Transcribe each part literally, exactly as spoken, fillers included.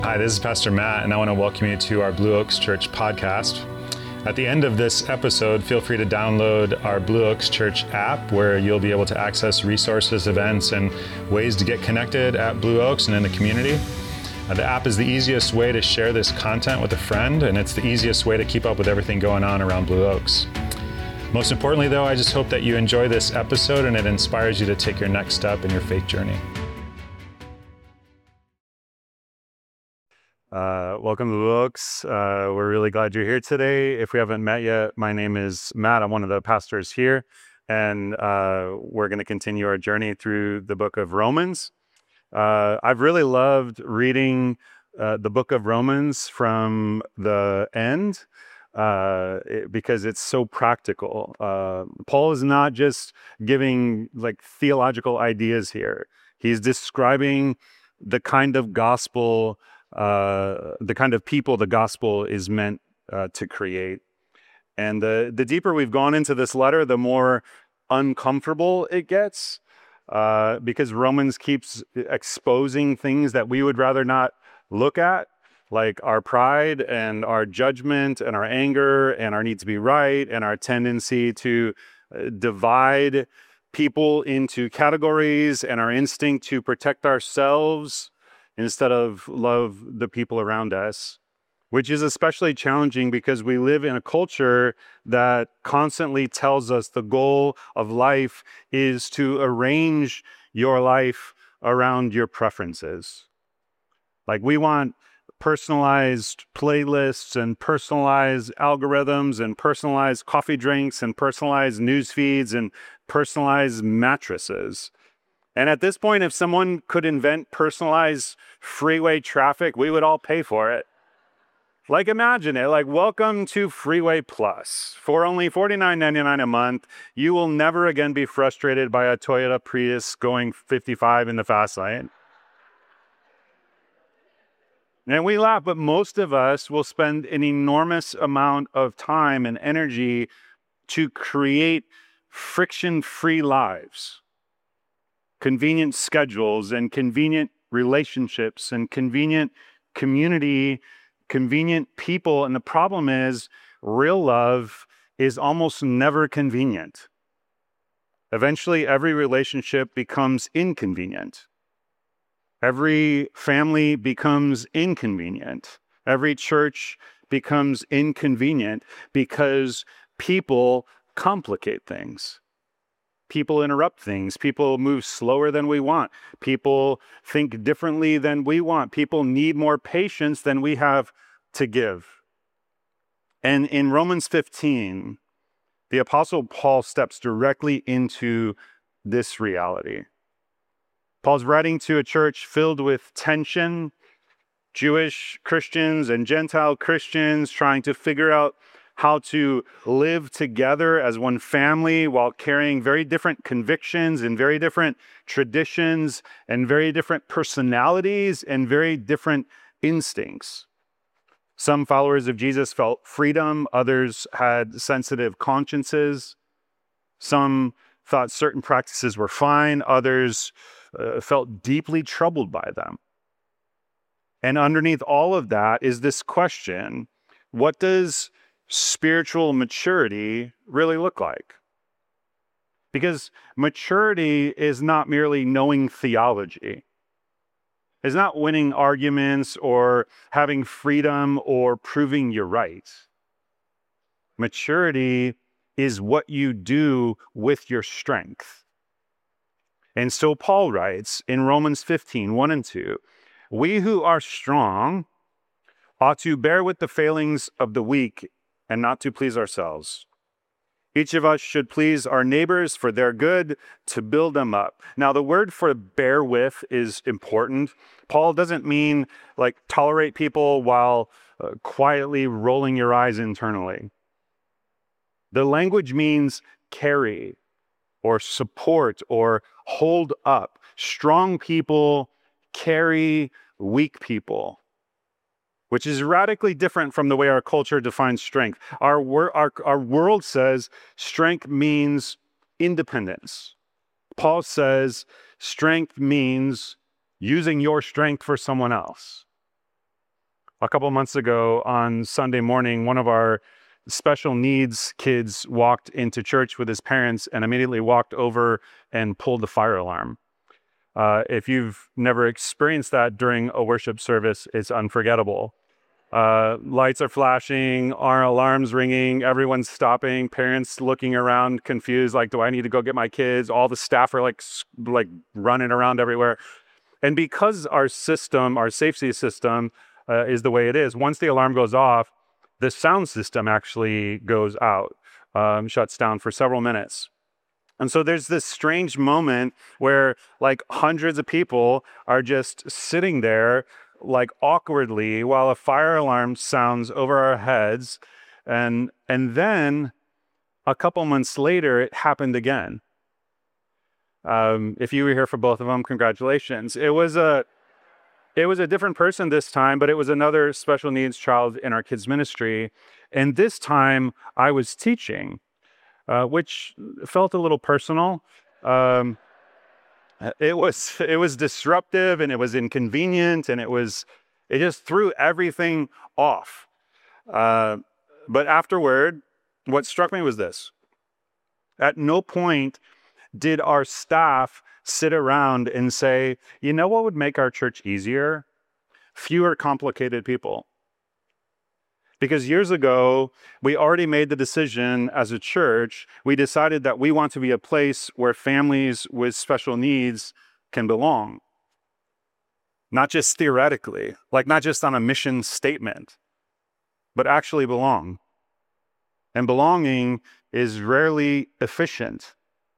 Hi, this is Pastor Matt, and I want to welcome you to our Blue Oaks Church podcast. At the end of this episode, feel free to download our Blue Oaks Church app, where you'll be able to access resources, events, and ways to get connected at Blue Oaks and in the community. Uh, the app is the easiest way to share this content with a friend, and it's the easiest way to keep up with everything going on around Blue Oaks. Most importantly, though, I just hope that you enjoy this episode and it inspires you to take your next step in your faith journey. Uh, welcome to Blue Oaks. Uh, we're really glad you're here today. If we haven't met yet, my name is Matt. I'm one of the pastors here, and uh, we're going to continue our journey through the book of Romans. Uh, I've really loved reading uh, the book of Romans from the end uh, it, because it's so practical. Uh, Paul is not just giving like theological ideas here. He's describing the kind of gospel Uh, the kind of people the gospel is meant uh, to create. And the, the deeper we've gone into this letter, the more uncomfortable it gets, uh, because Romans keeps exposing things that we would rather not look at, like our pride and our judgment and our anger and our need to be right and our tendency to uh, divide people into categories and our instinct to protect ourselves instead of love the people around us, which is especially challenging because we live in a culture that constantly tells us the goal of life is to arrange your life around your preferences. Like, we want personalized playlists and personalized algorithms and personalized coffee drinks and personalized news feeds and personalized mattresses. And at this point, if someone could invent personalized freeway traffic, we would all pay for it. Like, imagine it, like, welcome to Freeway Plus. For only forty-nine ninety-nine a month, you will never again be frustrated by a Toyota Prius going fifty-five in the fast lane. And we laugh, but most of us will spend an enormous amount of time and energy to create friction-free lives. Convenient schedules and convenient relationships and convenient community, convenient people. And the problem is, real love is almost never convenient. Eventually, every relationship becomes inconvenient. Every family becomes inconvenient. Every church becomes inconvenient because people complicate things. People interrupt things. People move slower than we want. People think differently than we want. People need more patience than we have to give. And in Romans fifteen, the Apostle Paul steps directly into this reality. Paul's writing to a church filled with tension, Jewish Christians and Gentile Christians trying to figure out how to live together as one family while carrying very different convictions and very different traditions and very different personalities and very different instincts. Some followers of Jesus felt freedom, others had sensitive consciences. Some thought certain practices were fine, others uh, felt deeply troubled by them. And underneath all of that is this question: what does spiritual maturity really look like? Because maturity is not merely knowing theology. It's not winning arguments or having freedom or proving you're right. Maturity is what you do with your strength. And so Paul writes in Romans fifteen, one and two, "We who are strong ought to bear with the failings of the weak and not to please ourselves. Each of us should please our neighbors for their good, to build them up." Now, the word for bear with is important. Paul doesn't mean like tolerate people while uh, quietly rolling your eyes internally. The language means carry or support or hold up. Strong people carry weak people, which is radically different from the way our culture defines strength. Our, wor- our, our world says strength means independence. Paul says strength means using your strength for someone else. A couple months ago on Sunday morning, one of our special needs kids walked into church with his parents and immediately walked over and pulled the fire alarm. Uh, if you've never experienced that during a worship service, it's unforgettable. Uh, lights are flashing, our alarms ringing, everyone's stopping, parents looking around confused, like, do I need to go get my kids? All the staff are like, like running around everywhere. And because our system, our safety system uh, is the way it is, once the alarm goes off, the sound system actually goes out, um, shuts down for several minutes. And so there's this strange moment where like hundreds of people are just sitting there like awkwardly while a fire alarm sounds over our heads. And, and then a couple months later, it happened again. Um, if you were here for both of them, congratulations. It was a, it was a different person this time, but it was another special needs child in our kids ministry. And this time I was teaching, uh, which felt a little personal. Um, it was, it was disruptive and it was inconvenient and it was, it just threw everything off. Uh, but afterward, what struck me was this. At no point did our staff sit around and say, you know what would make our church easier? Fewer complicated people. Because years ago, we already made the decision as a church, we decided that we want to be a place where families with special needs can belong. Not just theoretically, like not just on a mission statement, but actually belong. And belonging is rarely efficient.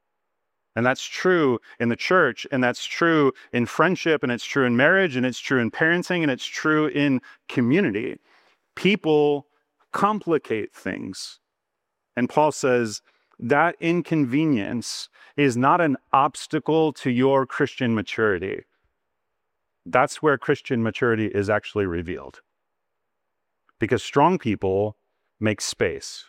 And that's true in the church, and that's true in friendship, and it's true in marriage, and it's true in parenting, and it's true in community. People complicate things. And Paul says that inconvenience is not an obstacle to your Christian maturity. That's where Christian maturity is actually revealed. Because strong people make space.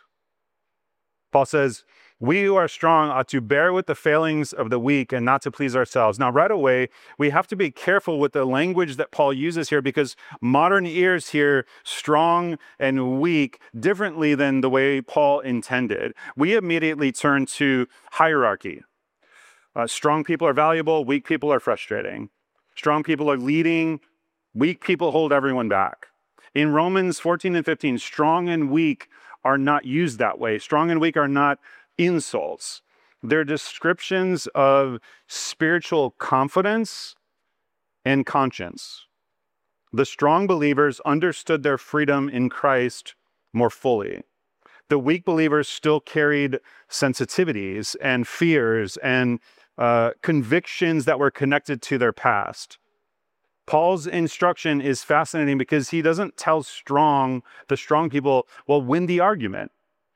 Paul says, we who are strong ought to bear with the failings of the weak and not to please ourselves. Now, right away, we have to be careful with the language that Paul uses here because modern ears hear strong and weak differently than the way Paul intended. We immediately turn to hierarchy. Uh, strong people are valuable, weak people are frustrating. Strong people are leading, weak people hold everyone back. In Romans fourteen and fifteen, strong and weak are not used that way. Strong and weak are not insults. They're descriptions of spiritual confidence and conscience. The strong believers understood their freedom in Christ more fully. The weak believers still carried sensitivities and fears and uh, convictions that were connected to their past. Paul's instruction is fascinating because he doesn't tell strong, the strong people, well, win the argument.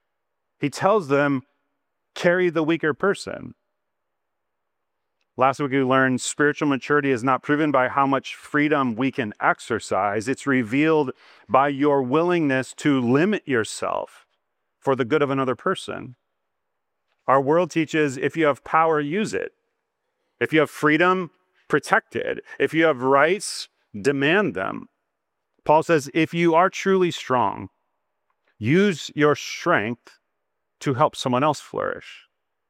He tells them, carry the weaker person. Last week we learned spiritual maturity is not proven by how much freedom we can exercise. It's revealed by your willingness to limit yourself for the good of another person. Our world teaches if you have power, use it. If you have freedom, protect it. If you have rights, demand them. Paul says, if you are truly strong, use your strength to help someone else flourish.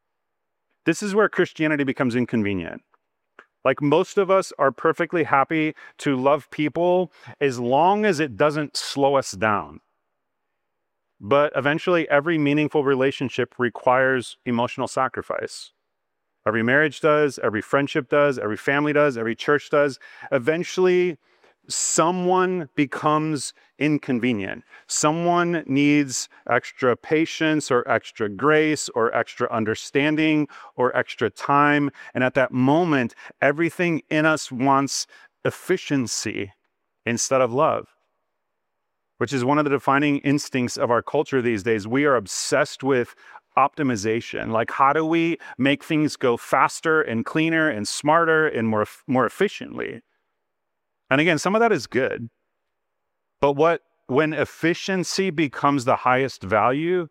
This is where Christianity becomes inconvenient. Like most of us are perfectly happy to love people as long as it doesn't slow us down. But eventually every meaningful relationship requires emotional sacrifice. Every marriage does, every friendship does, every family does, every church does. Eventually, someone becomes inconvenient. Someone needs extra patience or extra grace or extra understanding or extra time. And at that moment, everything in us wants efficiency instead of love, which is one of the defining instincts of our culture these days. We are obsessed with optimization. Like, how do we make things go faster and cleaner and smarter and more, more efficiently? And again, some of that is good. But what when efficiency becomes the highest value,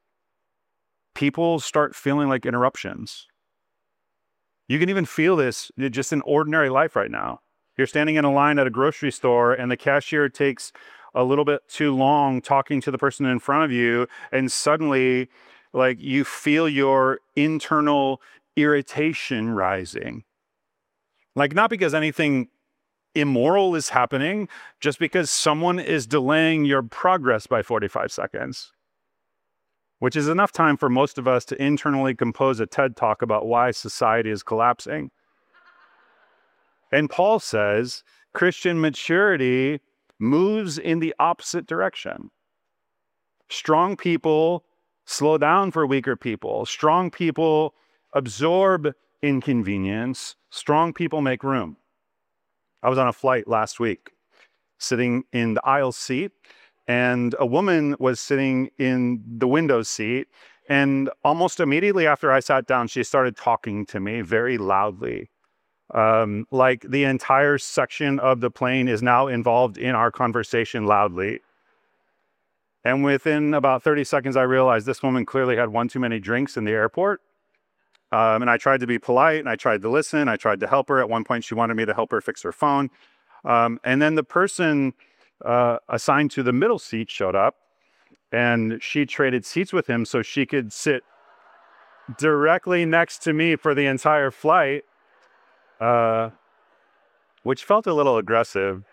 people start feeling like interruptions. You can even feel this just in ordinary life right now. You're standing in a line at a grocery store and the cashier takes a little bit too long talking to the person in front of you, and suddenly, like, you feel your internal irritation rising. Like, not because anything immoral is happening, just because someone is delaying your progress by forty-five seconds, which is enough time for most of us to internally compose a TED talk about why society is collapsing. And Paul says Christian maturity moves in the opposite direction. Strong people slow down for weaker people. Strong people absorb inconvenience. Strong people make room. I was on a flight last week, sitting in the aisle seat, and a woman was sitting in the window seat. And almost immediately after I sat down, she started talking to me very loudly. Um, like the entire section of the plane is now involved in our conversation loudly. And within about thirty seconds, I realized this woman clearly had one too many drinks in the airport. Um, and I tried to be polite, and I tried to listen. I tried to help her. At one point, she wanted me to help her fix her phone. Um, and then the person uh, assigned to the middle seat showed up, and she traded seats with him so she could sit directly next to me for the entire flight. Uh, which felt a little aggressive.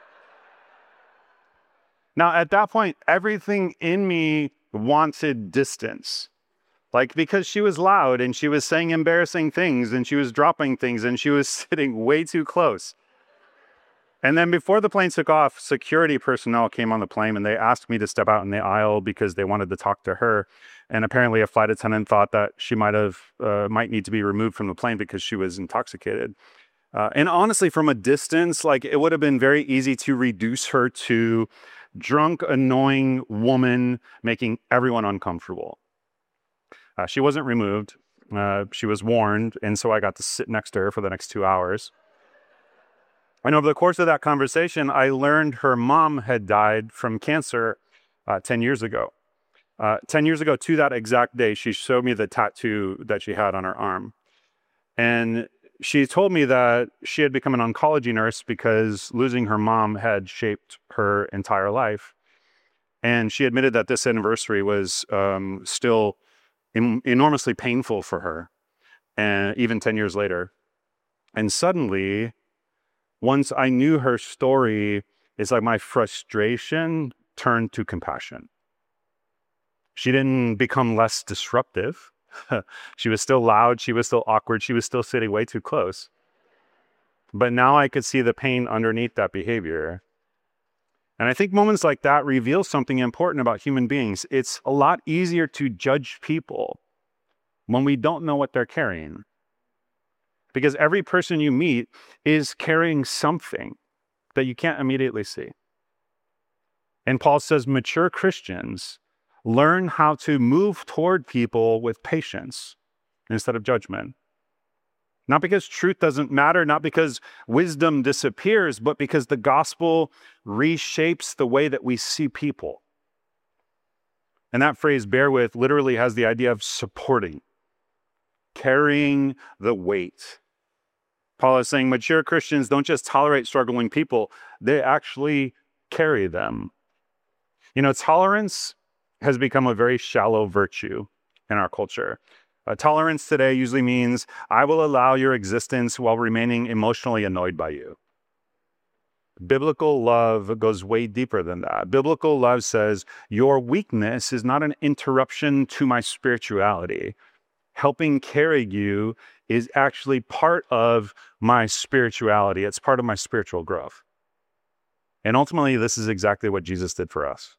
Now, at that point, everything in me wanted distance. Like, because she was loud and she was saying embarrassing things and she was dropping things and she was sitting way too close. And then before the plane took off, security personnel came on the plane and they asked me to step out in the aisle because they wanted to talk to her. And apparently a flight attendant thought that she might have, uh, might need to be removed from the plane because she was intoxicated. Uh, and honestly, from a distance, like, it would have been very easy to reduce her to drunk, annoying woman making everyone uncomfortable. Uh, she wasn't removed. Uh, she was warned. And so I got to sit next to her for the next two hours. And over the course of that conversation, I learned her mom had died from cancer uh, ten years ago. Uh, ten years ago, to that exact day, she showed me the tattoo that she had on her arm. And she told me that she had become an oncology nurse because losing her mom had shaped her entire life. And she admitted that this anniversary was um, still em- enormously painful for her, and even ten years later. And suddenly, once I knew her story, it's like my frustration turned to compassion. She didn't become less disruptive. She was still loud. She was still awkward. She was still sitting way too close. But now I could see the pain underneath that behavior. And I think moments like that reveal something important about human beings. It's a lot easier to judge people when we don't know what they're carrying. Because every person you meet is carrying something that you can't immediately see. And Paul says mature Christians learn how to move toward people with patience instead of judgment. Not because truth doesn't matter, not because wisdom disappears, but because the gospel reshapes the way that we see people. And that phrase, bear with, literally has the idea of supporting, carrying the weight. Paul is saying mature Christians don't just tolerate struggling people, they actually carry them. You know, tolerance has become a very shallow virtue in our culture. Uh, tolerance today usually means I will allow your existence while remaining emotionally annoyed by you. Biblical love goes way deeper than that. Biblical love says your weakness is not an interruption to my spirituality. Helping carry you is actually part of my spirituality. It's part of my spiritual growth. And ultimately, this is exactly what Jesus did for us.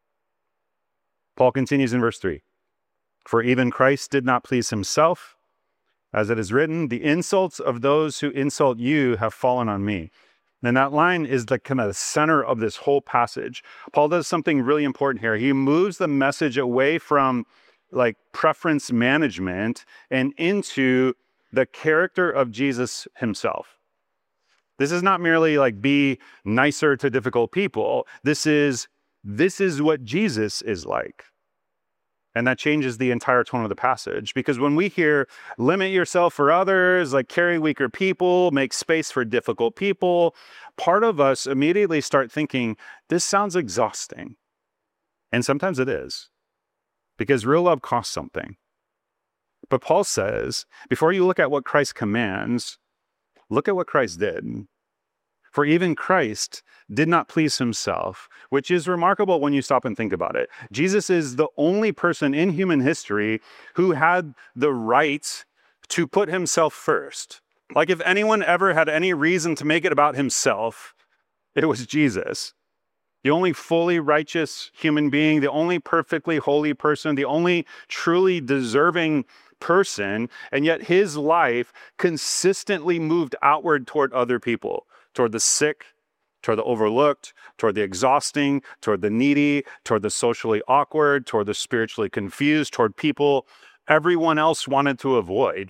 Paul continues in verse three. For even Christ did not please himself, as it is written, the insults of those who insult you have fallen on me. And that line is the kind of the center of this whole passage. Paul does something really important here. He moves the message away from like preference management and into the character of Jesus himself. This is not merely like be nicer to difficult people. This is This is what Jesus is like. And that changes the entire tone of the passage. Because when we hear, limit yourself for others, like carry weaker people, make space for difficult people, part of us immediately start thinking, this sounds exhausting. And sometimes it is. Because real love costs something. But Paul says, before you look at what Christ commands, look at what Christ did. For even Christ did not please himself, which is remarkable when you stop and think about it. Jesus is the only person in human history who had the right to put himself first. Like if anyone ever had any reason to make it about himself, it was Jesus. The only fully righteous human being, the only perfectly holy person, the only truly deserving person, and yet his life consistently moved outward toward other people. Toward the sick, toward the overlooked, toward the exhausting, toward the needy, toward the socially awkward, toward the spiritually confused, toward people everyone else wanted to avoid.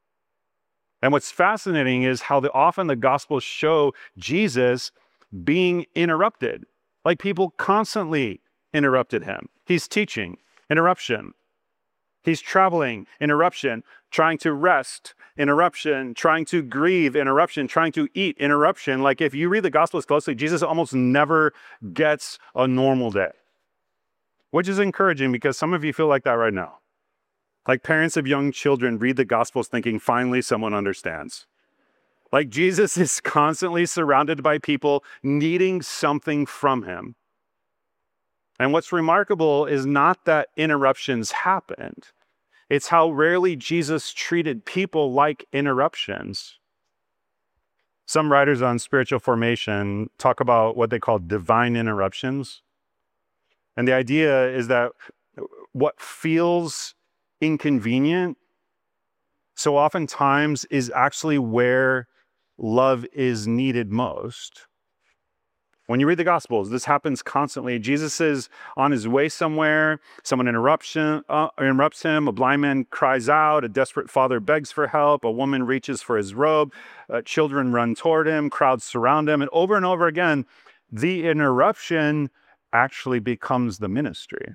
And what's fascinating is how the, often the Gospels show Jesus being interrupted. Like people constantly interrupted him. He's teaching, interruption. He's traveling, interruption. Trying to rest, interruption. Trying to grieve, interruption. Trying to eat, interruption. Like if you read the Gospels closely, Jesus almost never gets a normal day. Which is encouraging because some of you feel like that right now. Like parents of young children read the Gospels thinking, finally someone understands. Like Jesus is constantly surrounded by people needing something from him. And what's remarkable is not that interruptions happened. It's how rarely Jesus treated people like interruptions. Some writers on spiritual formation talk about what they call divine interruptions. And the idea is that what feels inconvenient so oftentimes is actually where love is needed most. When you read the Gospels, this happens constantly. Jesus is on his way somewhere. Someone interrupts him, uh, interrupts him. A blind man cries out. A desperate father begs for help. A woman reaches for his robe. Uh, children run toward him. Crowds surround him. And over and over again, the interruption actually becomes the ministry,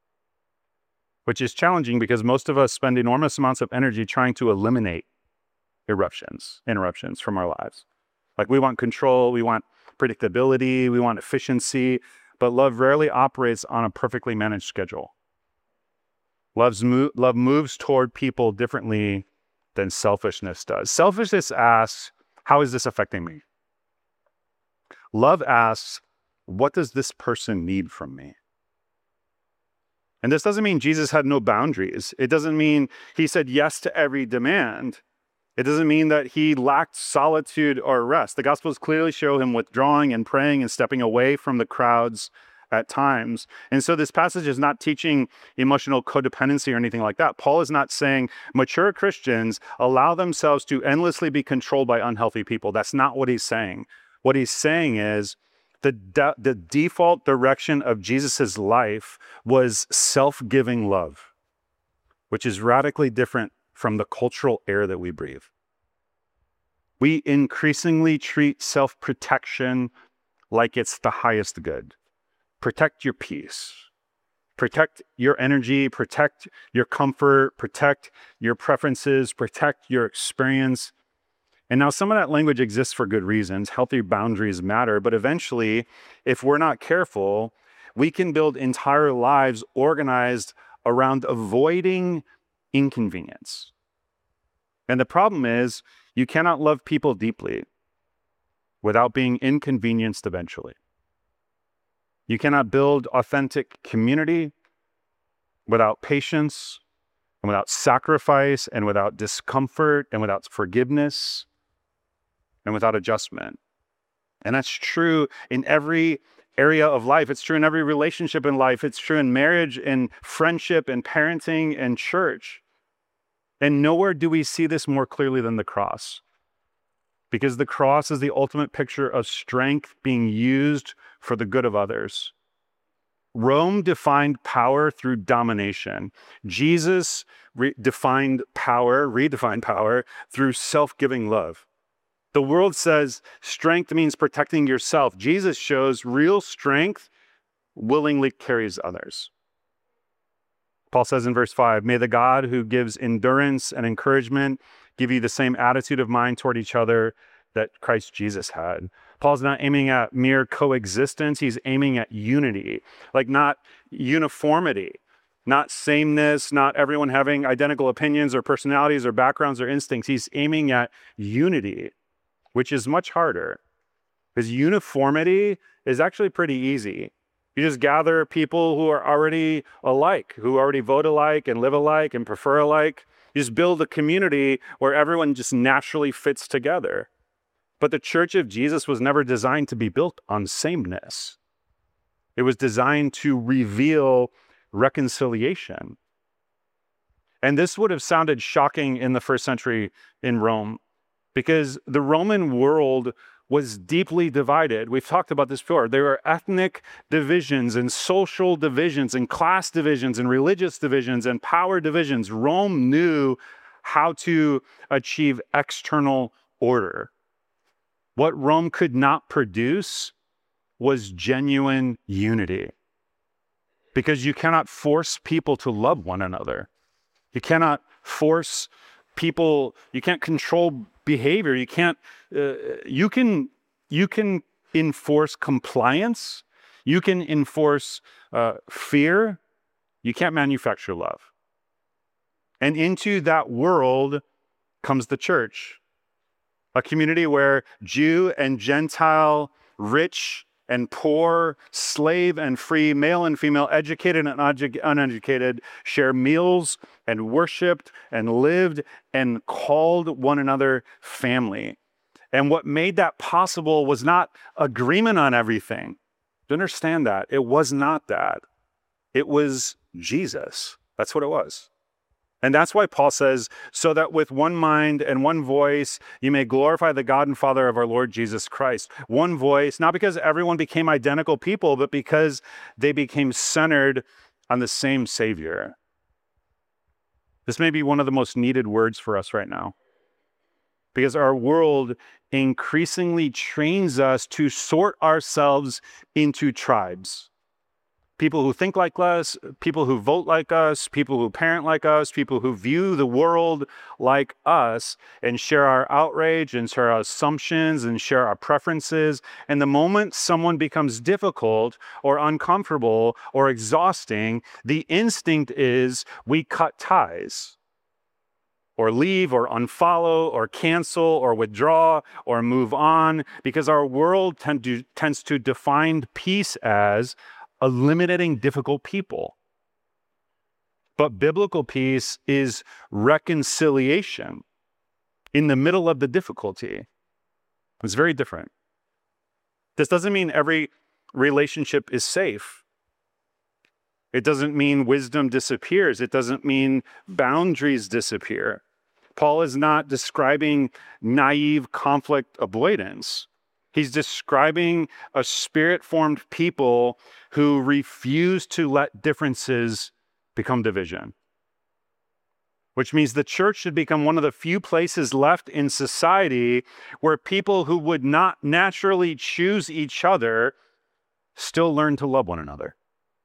which is challenging because most of us spend enormous amounts of energy trying to eliminate eruptions, interruptions from our lives. Like we want control, we want predictability, we want efficiency, but love rarely operates on a perfectly managed schedule. Love's mo- love moves toward people differently than selfishness does. Selfishness asks, how is this affecting me? Love asks, what does this person need from me? And this doesn't mean Jesus had no boundaries. It doesn't mean he said yes to every demand. It doesn't mean that he lacked solitude or rest. The Gospels clearly show him withdrawing and praying and stepping away from the crowds at times. And so this passage is not teaching emotional codependency or anything like that. Paul is not saying mature Christians allow themselves to endlessly be controlled by unhealthy people. That's not what he's saying. What he's saying is the, de- the default direction of Jesus's life was self-giving love, which is radically different from the cultural air that we breathe. We increasingly treat self-protection like it's the highest good. Protect your peace. Protect your energy. Protect your comfort. Protect your preferences. Protect your experience. And now some of that language exists for good reasons. Healthy boundaries matter. But eventually, if we're not careful, we can build entire lives organized around avoiding inconvenience. And the problem is, you cannot love people deeply without being inconvenienced eventually. You cannot build authentic community without patience and without sacrifice and without discomfort and without forgiveness and without adjustment. And that's true in every area of life. It's true in every relationship in life. It's true in marriage and friendship and parenting and church. And nowhere do we see this more clearly than the cross. Because the cross is the ultimate picture of strength being used for the good of others. Rome defined power through domination. Jesus re- defined power, redefined power through self-giving love. The world says strength means protecting yourself. Jesus shows real strength willingly carries others. Paul says in verse five, may the God who gives endurance and encouragement give you the same attitude of mind toward each other that Christ Jesus had. Paul's not aiming at mere coexistence. He's aiming at unity, like not uniformity, not sameness, not everyone having identical opinions or personalities or backgrounds or instincts. He's aiming at unity, which is much harder because uniformity is actually pretty easy. You just gather people who are already alike, who already vote alike and live alike and prefer alike. You just build a community where everyone just naturally fits together. But the Church of Jesus was never designed to be built on sameness. It was designed to reveal reconciliation. And this would have sounded shocking in the first century in Rome because the Roman world was deeply divided. We've talked about this before. There were ethnic divisions and social divisions and class divisions and religious divisions and power divisions. Rome knew how to achieve external order. What Rome could not produce was genuine unity. Because you cannot force people to love one another. You cannot force people, you can't control behavior. You can't, uh, you can, you can enforce compliance. You can enforce uh, fear. You can't manufacture love. And into that world comes the church, a community where Jew and Gentile, rich and poor, slave and free, male and female, educated and uneducated, share meals and worshiped and lived and called one another family. And what made that possible was not agreement on everything. To understand that, it was not that. It was Jesus. That's what it was. And that's why Paul says, so that with one mind and one voice, you may glorify the God and Father of our Lord Jesus Christ. One voice, not because everyone became identical people, but because they became centered on the same Savior. This may be one of the most needed words for us right now, because our world increasingly trains us to sort ourselves into tribes. People who think like us, people who vote like us, people who parent like us, people who view the world like us and share our outrage and share our assumptions and share our preferences. And the moment someone becomes difficult or uncomfortable or exhausting, the instinct is we cut ties or leave or unfollow or cancel or withdraw or move on, because our world tend to, tends to define peace as eliminating difficult people. But biblical peace is reconciliation in the middle of the difficulty. It's very different. This doesn't mean every relationship is safe. It doesn't mean wisdom disappears. It doesn't mean boundaries disappear. Paul is not describing naive conflict avoidance. He's describing a spirit-formed people who refuse to let differences become division. Which means the church should become one of the few places left in society where people who would not naturally choose each other still learn to love one another.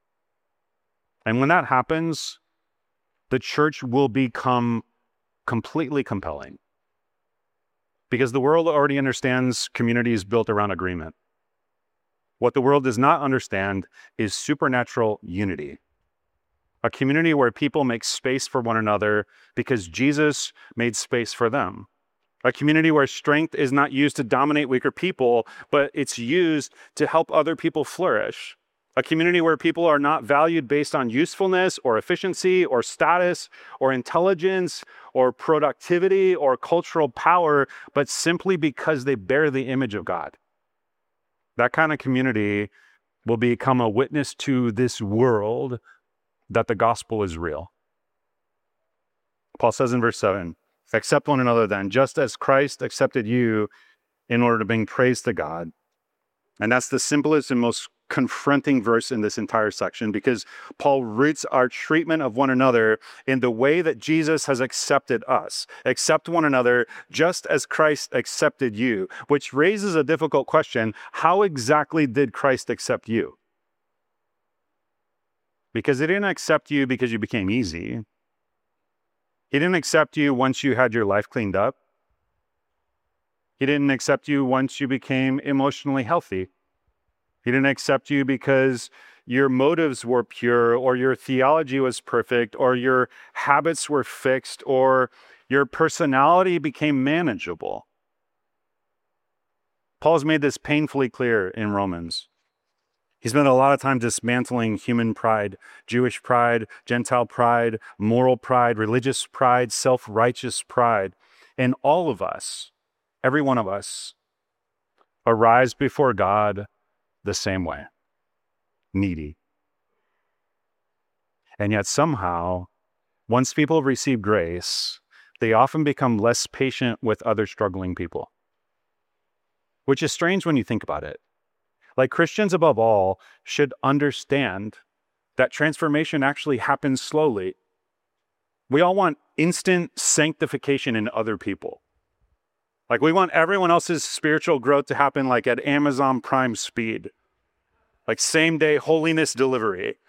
And when that happens, the church will become completely compelling. Because the world already understands communities built around agreement. What the world does not understand is supernatural unity. A community where people make space for one another because Jesus made space for them. A community where strength is not used to dominate weaker people, but it's used to help other people flourish. A community where people are not valued based on usefulness or efficiency or status or intelligence or productivity or cultural power, but simply because they bear the image of God. That kind of community will become a witness to this world that the gospel is real. Paul says in verse seven, accept one another then, just as Christ accepted you in order to bring praise to God. And that's the simplest and most confronting verse in this entire section, because Paul roots our treatment of one another in the way that Jesus has accepted us. Accept one another just as Christ accepted you, which raises a difficult question. How exactly did Christ accept you? Because he didn't accept you because you became easy. He didn't accept you once you had your life cleaned up. He didn't accept you once you became emotionally healthy. He didn't accept you because your motives were pure, or your theology was perfect, or your habits were fixed, or your personality became manageable. Paul's made this painfully clear in Romans. He spent a lot of time dismantling human pride, Jewish pride, Gentile pride, moral pride, religious pride, self-righteous pride. And all of us, every one of us, arise before God the same way, needy. And yet somehow, once people receive grace, they often become less patient with other struggling people, which is strange when you think about it. Like, Christians above all should understand that transformation actually happens slowly. We all want instant sanctification in other people. Like, we want everyone else's spiritual growth to happen like at Amazon Prime speed, like same day holiness delivery.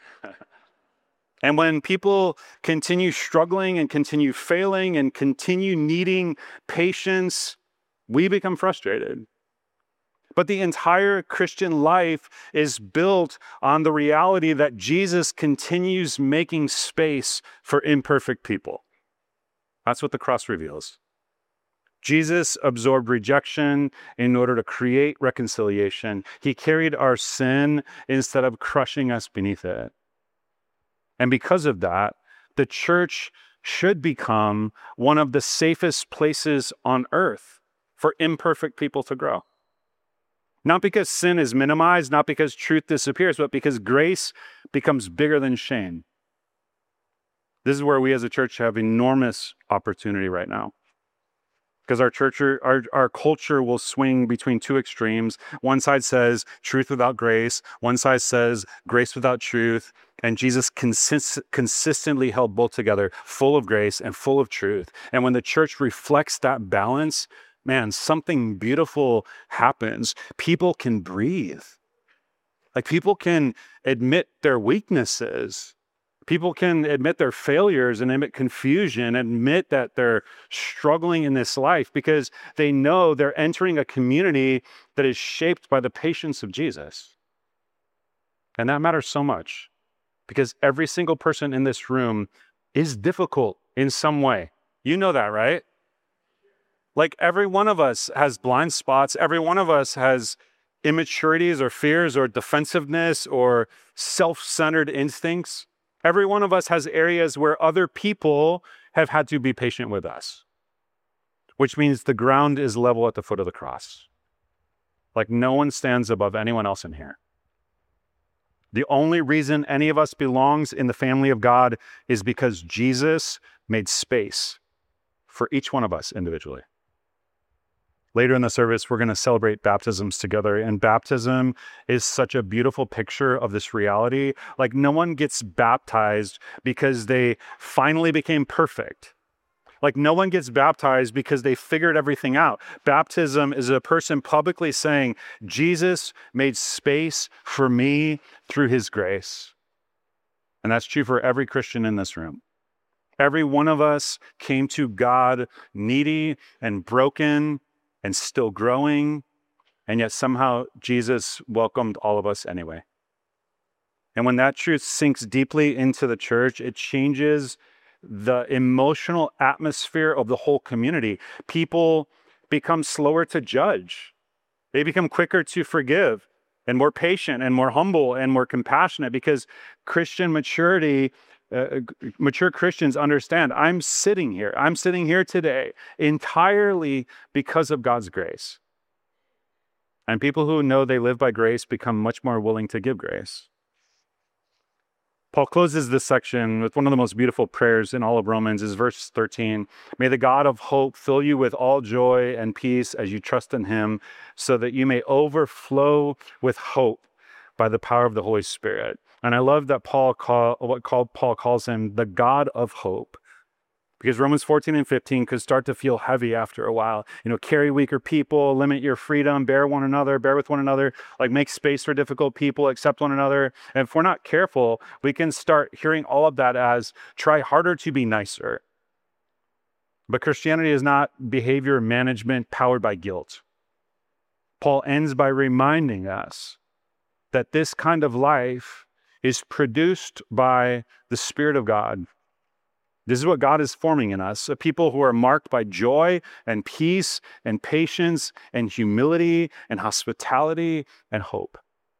And when people continue struggling and continue failing and continue needing patience, we become frustrated. But the entire Christian life is built on the reality that Jesus continues making space for imperfect people. That's what the cross reveals. Jesus absorbed rejection in order to create reconciliation. He carried our sin instead of crushing us beneath it. And because of that, the church should become one of the safest places on earth for imperfect people to grow. Not because sin is minimized, not because truth disappears, but because grace becomes bigger than shame. This is where we as a church have enormous opportunity right now. Because our church, our, our culture will swing between two extremes. One side says truth without grace. One side says grace without truth. And Jesus consist, consistently held both together, full of grace and full of truth. And when the church reflects that balance, man, something beautiful happens. People can breathe. Like, people can admit their weaknesses. People can admit their failures and admit confusion, admit that they're struggling in this life because they know they're entering a community that is shaped by the patience of Jesus. And that matters so much because every single person in this room is difficult in some way. You know that, right? Like, every one of us has blind spots. Every one of us has immaturities or fears or defensiveness or self-centered instincts. Every one of us has areas where other people have had to be patient with us, which means the ground is level at the foot of the cross. Like, no one stands above anyone else in here. The only reason any of us belongs in the family of God is because Jesus made space for each one of us individually. Later in the service, we're going to celebrate baptisms together. And baptism is such a beautiful picture of this reality. Like, no one gets baptized because they finally became perfect. Like, no one gets baptized because they figured everything out. Baptism is a person publicly saying, Jesus made space for me through his grace. And that's true for every Christian in this room. Every one of us came to God needy and broken and still growing, and yet somehow Jesus welcomed all of us anyway. And when that truth sinks deeply into the church, it changes the emotional atmosphere of the whole community. People become slower to judge. They become quicker to forgive and more patient and more humble and more compassionate because Christian maturity Uh, mature Christians understand, I'm sitting here. I'm sitting here today entirely because of God's grace. And people who know they live by grace become much more willing to give grace. Paul closes this section with one of the most beautiful prayers in all of Romans, is verse thirteen. May the God of hope fill you with all joy and peace as you trust in him, so that you may overflow with hope by the power of the Holy Spirit. And I love that Paul call what called Paul calls him the God of hope. Because Romans fourteen and fifteen could start to feel heavy after a while. You know, carry weaker people, limit your freedom, bear one another, bear with one another, like make space for difficult people, accept one another. And if we're not careful, we can start hearing all of that as try harder to be nicer. But Christianity is not behavior management powered by guilt. Paul ends by reminding us that this kind of life is produced by the Spirit of God. This is what God is forming in us, a people who are marked by joy and peace and patience and humility and hospitality and hope.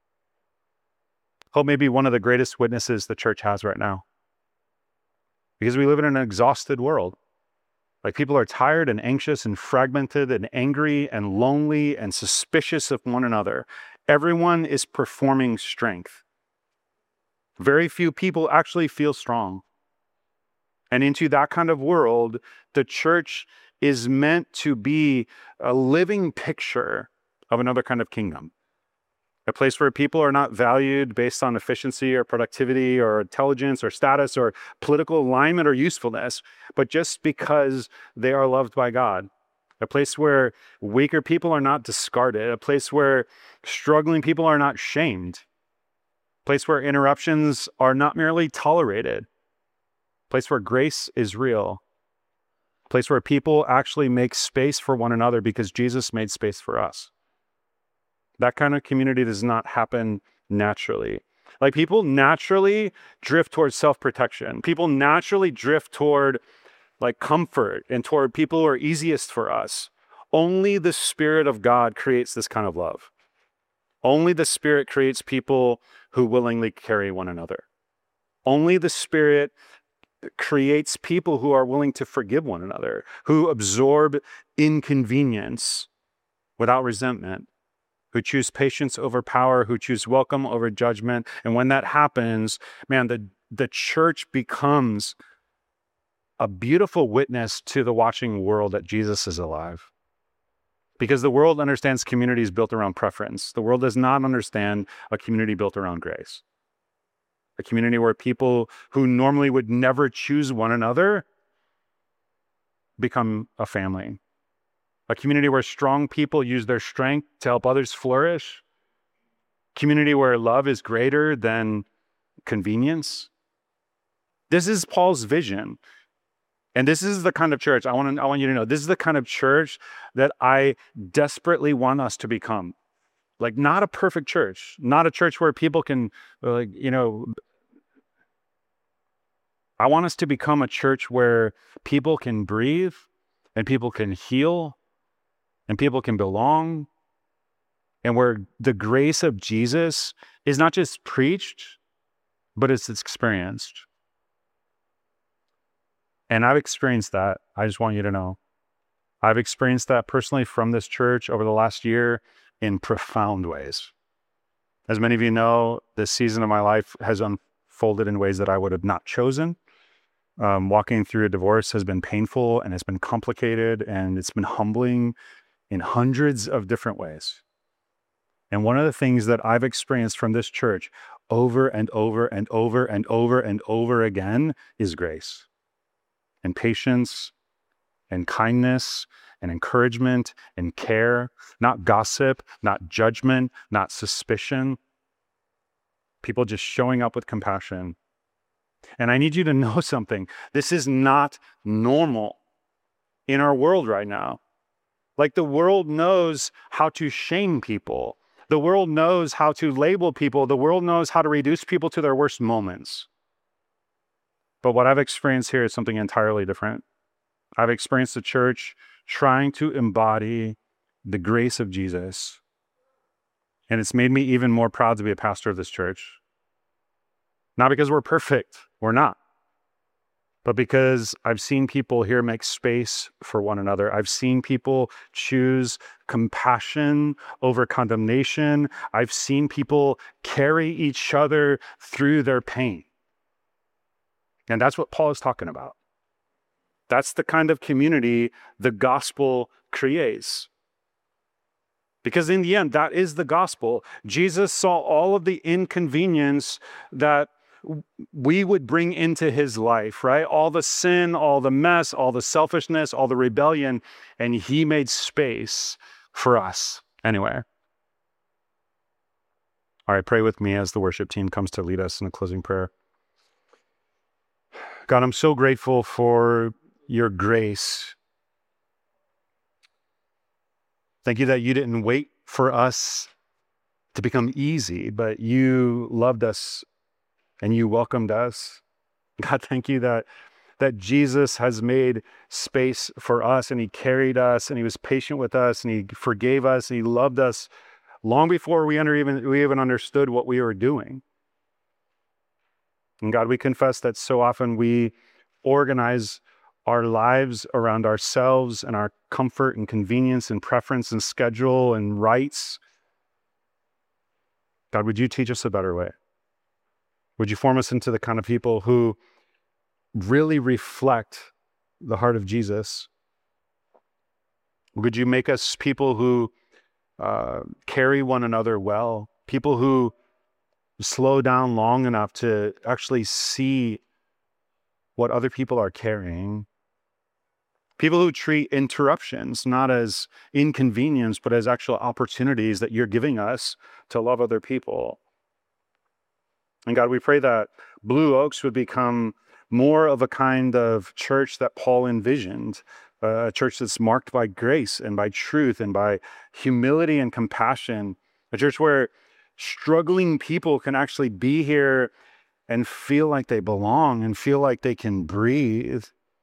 Hope may be one of the greatest witnesses the church has right now. Because we live in an exhausted world. Like people are tired and anxious and fragmented and angry and lonely and suspicious of one another. Everyone is performing strength. Very few people actually feel strong. And into that kind of world, the church is meant to be a living picture of another kind of kingdom. A place where people are not valued based on efficiency or productivity or intelligence or status or political alignment or usefulness, but just because they are loved by God. A place where weaker people are not discarded. A place where struggling people are not shamed. A place where interruptions are not merely tolerated. Place where grace is real. Place where people actually make space for one another because Jesus made space for us. That kind of community does not happen naturally. Like people naturally drift towards self-protection. People naturally drift toward like comfort and toward people who are easiest for us. Only the Spirit of God creates this kind of love. Only the Spirit creates people who willingly carry one another. Only the Spirit creates people who are willing to forgive one another, who absorb inconvenience without resentment, who choose patience over power, who choose welcome over judgment. And when that happens, man, the, the church becomes a beautiful witness to the watching world that Jesus is alive. Because the world understands communities built around preference. The world does not understand a community built around grace. A community where people who normally would never choose one another become a family. A community where strong people use their strength to help others flourish. Community where love is greater than convenience. This is Paul's vision. And this is the kind of church, I want to, I want you to know, this is the kind of church that I desperately want us to become. Like not a perfect church, not a church where people can, like, you know, I want us to become a church where people can breathe and people can heal and people can belong, and where the grace of Jesus is not just preached, but it's experienced. And I've experienced that. I just want you to know. I've experienced that personally from this church over the last year in profound ways. As many of you know, this season of my life has unfolded in ways that I would have not chosen. Um, walking through a divorce has been painful and it's been complicated and it's been humbling in hundreds of different ways. And one of the things that I've experienced from this church over and over and over and over and over again is grace and patience and kindness and encouragement and care, not gossip, not judgment, not suspicion. People just showing up with compassion. And I need you to know something. This is not normal in our world right now. Like the world knows how to shame people. The world knows how to label people. The world knows how to reduce people to their worst moments. But what I've experienced here is something entirely different. I've experienced the church trying to embody the grace of Jesus. And it's made me even more proud to be a pastor of this church. Not because we're perfect, we're not. But because I've seen people here make space for one another. I've seen people choose compassion over condemnation. I've seen people carry each other through their pain. And that's what Paul is talking about. That's the kind of community the gospel creates. Because in the end, that is the gospel. Jesus saw all of the inconvenience that we would bring into his life, right? All the sin, all the mess, all the selfishness, all the rebellion, and he made space for us anyway. All right, pray with me as the worship team comes to lead us in a closing prayer. God, I'm so grateful for your grace. Thank you that you didn't wait for us to become easy, but you loved us and you welcomed us. God, thank you that that Jesus has made space for us, and he carried us, and he was patient with us, and he forgave us, and he loved us long before we under even we even understood what we were doing. And God, we confess that so often we organize our lives around ourselves and our comfort and convenience and preference and schedule and rights. God, would you teach us a better way? Would you form us into the kind of people who really reflect the heart of Jesus? Would you make us people who uh, carry one another well, people who slow down long enough to actually see what other people are carrying, people who treat interruptions not as inconvenience, but as actual opportunities that you're giving us to love other people. And God, we pray that Blue Oaks would become more of a kind of church that Paul envisioned, uh, a church that's marked by grace and by truth and by humility and compassion, a church where struggling people can actually be here and feel like they belong and feel like they can breathe.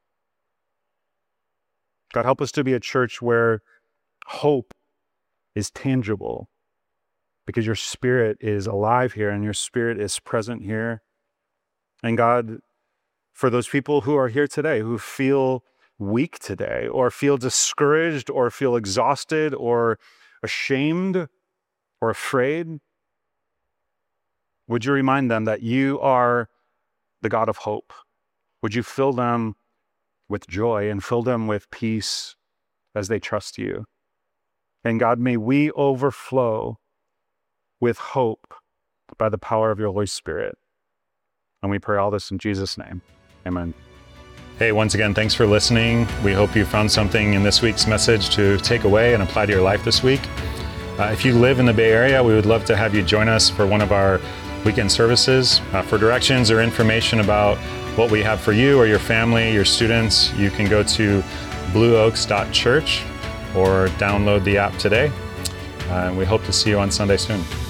God, help us to be a church where hope is tangible because your Spirit is alive here and your Spirit is present here. And God, for those people who are here today who feel weak today or feel discouraged or feel exhausted or ashamed or afraid, would you remind them that you are the God of hope? Would you fill them with joy and fill them with peace as they trust you? And God, may we overflow with hope by the power of your Holy Spirit. And we pray all this in Jesus' name. Amen. Hey, once again, thanks for listening. We hope you found something in this week's message to take away and apply to your life this week. Uh, if you live in the Bay Area, we would love to have you join us for one of our weekend services. Uh, for directions or information about what we have for you or your family, your students, you can go to blue oaks dot church or download the app today. Uh, and we hope to see you on Sunday soon.